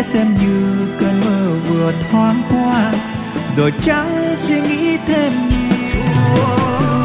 sẽ xem như cơn mơ vừa thoáng qua, rồi chẳng suy nghĩ thêm nhiều.